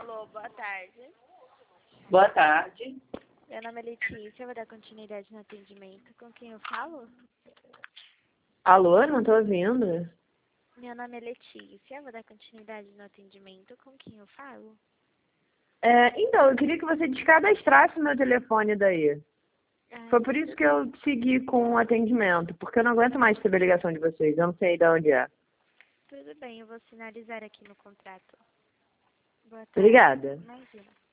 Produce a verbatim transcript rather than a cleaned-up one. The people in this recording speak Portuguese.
Alô, boa tarde. Boa tarde. Meu nome é Letícia, eu vou dar continuidade no atendimento. Com quem eu falo? Alô, não tô ouvindo. Meu nome é Letícia, eu vou dar continuidade no atendimento. Com quem eu falo? É, então, eu queria que você descadastrasse meu telefone daí. Ah, Foi por isso que eu segui com o atendimento, porque eu não aguento mais receber ligação de vocês, eu não sei de onde é. tudo bem, eu vou sinalizar aqui no contrato. Boa tarde. Obrigada. Imagina.